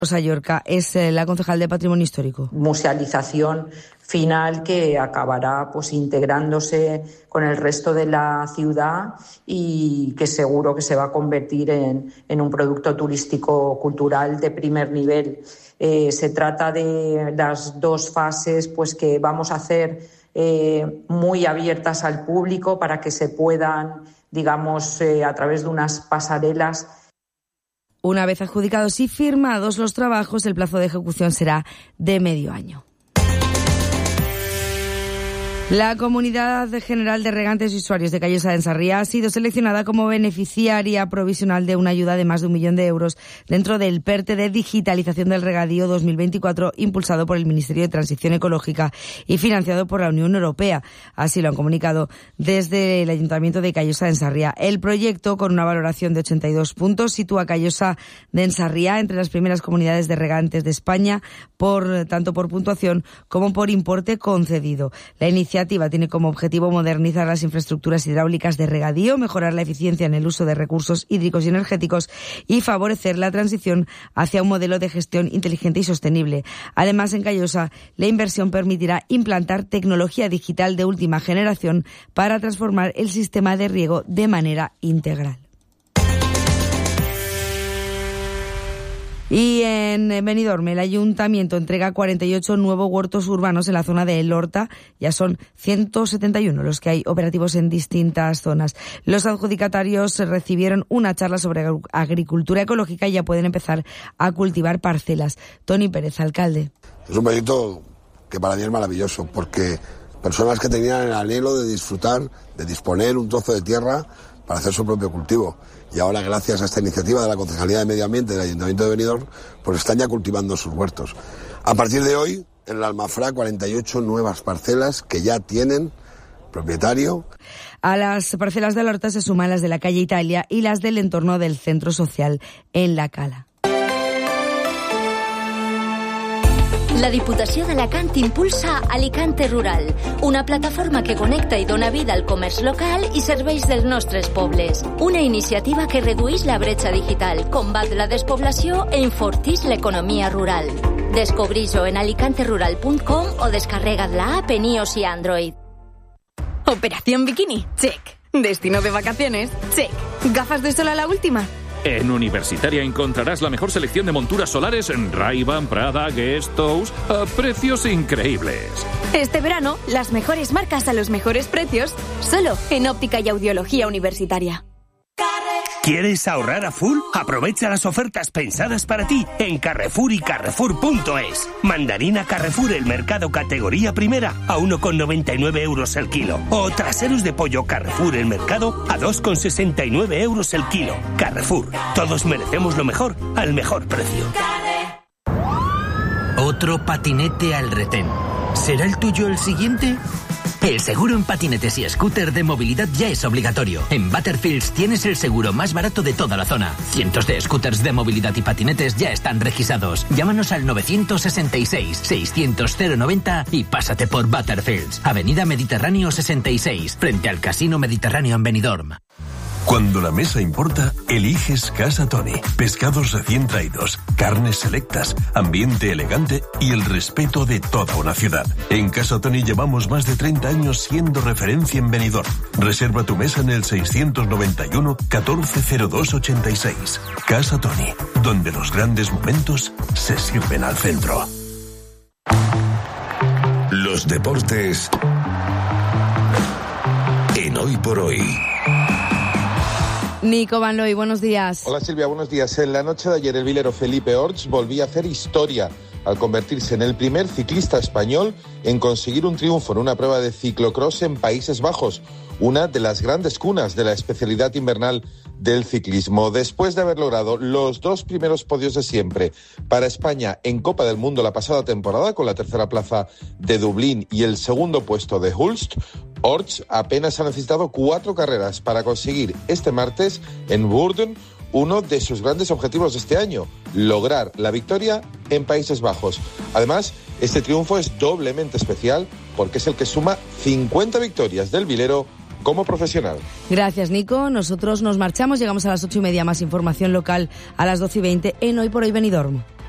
Llorca es la concejal de Patrimonio Histórico. Musealización final que acabará pues integrándose con el resto de la ciudad y que seguro que se va a convertir en un producto turístico cultural de primer nivel. Se trata de las dos fases pues que vamos a hacer muy abiertas al público para que se puedan, digamos, a través de unas pasarelas. Una vez adjudicados y firmados los trabajos, el plazo de ejecución será de medio año. La Comunidad General de Regantes y Usuarios de Callosa de Ensarría ha sido seleccionada como beneficiaria provisional de una ayuda de más de 1 millón de euros dentro del PERTE de Digitalización del Regadío 2024, impulsado por el Ministerio de Transición Ecológica y financiado por la Unión Europea. Así lo han comunicado desde el Ayuntamiento de Callosa de Ensarría. El proyecto, con una valoración de 82 puntos, sitúa a Callosa de Ensarría entre las primeras comunidades de regantes de España, tanto por puntuación como por importe concedido. La iniciativa tiene como objetivo modernizar las infraestructuras hidráulicas de regadío, mejorar la eficiencia en el uso de recursos hídricos y energéticos y favorecer la transición hacia un modelo de gestión inteligente y sostenible. Además, en Callosa, la inversión permitirá implantar tecnología digital de última generación para transformar el sistema de riego de manera integral. Y en Benidorm, el Ayuntamiento entrega 48 nuevos huertos urbanos en la zona de El Horta. Ya son 171 los que hay operativos en distintas zonas. Los adjudicatarios recibieron una charla sobre agricultura ecológica y ya pueden empezar a cultivar parcelas. Toni Pérez, alcalde. Es un proyecto que para mí es maravilloso, porque personas que tenían el anhelo de disfrutar, de disponer un trozo de tierra para hacer su propio cultivo. Y ahora, gracias a esta iniciativa de la Concejalía de Medio Ambiente del Ayuntamiento de Benidorm, pues están ya cultivando sus huertos. A partir de hoy, en la Almafrá, 48 nuevas parcelas que ya tienen propietario. A las parcelas de la Horta se suman las de la calle Italia y las del entorno del Centro Social en La Cala. La Diputació d'Alacant impulsa Alicante Rural, una plataforma que connecta i dona vida al comerç local i serveis dels nostres pobles. Una iniciativa que redueix la bretxa digital, combat la despoblació e enfortís l'economia rural. Descobreix-ho en alicanterural.com o descarrega't la app en iOS y Android. Operación Bikini, check. Destino de vacaciones, check. ¿Gafas de sol a la última? En Universitaria encontrarás la mejor selección de monturas solares en Ray-Ban, Prada, Guess, Tous, a precios increíbles. Este verano, las mejores marcas a los mejores precios, solo en Óptica y Audiología Universitaria. ¿Quieres ahorrar a full? Aprovecha las ofertas pensadas para ti en Carrefour y Carrefour.es. Mandarina Carrefour el mercado categoría primera a 1,99 euros el kilo. O traseros de pollo Carrefour el mercado a 2,69 euros el kilo. Carrefour, todos merecemos lo mejor al mejor precio. Otro patinete al retén. ¿Será el tuyo el siguiente? El seguro en patinetes y scooter de movilidad ya es obligatorio. En Butterfields tienes el seguro más barato de toda la zona. Cientos de scooters de movilidad y patinetes ya están registrados. Llámanos al 966-600-090 y pásate por Butterfields, Avenida Mediterráneo 66, frente al Casino Mediterráneo en Benidorm. Cuando la mesa importa, eliges Casa Tony. Pescados recién traídos, carnes selectas, ambiente elegante y el respeto de toda una ciudad. En Casa Tony llevamos más de 30 años siendo referencia en Benidorm. Reserva tu mesa en el 691 140286. Casa Tony, donde los grandes momentos se sirven al centro. Los deportes en Hoy por Hoy. Nico Van Looy, buenos días. Hola Silvia, buenos días. En la noche de ayer el vilero Felipe Orts volvía a hacer historia al convertirse en el primer ciclista español en conseguir un triunfo en una prueba de ciclocross en Países Bajos, una de las grandes cunas de la especialidad invernal del ciclismo. Después de haber logrado los 2 primeros podios de siempre para España en Copa del Mundo la pasada temporada, con la tercera plaza de Dublín y el segundo puesto de Hulst, Orts apenas ha necesitado 4 carreras para conseguir este martes en Woerden uno de sus grandes objetivos de este año, lograr la victoria en Países Bajos. Además, este triunfo es doblemente especial porque es el que suma 50 victorias del vilero como profesional. Gracias, Nico. Nosotros nos marchamos, llegamos a las 8:30, más información local a las 12:20 en Hoy por Hoy Benidorm.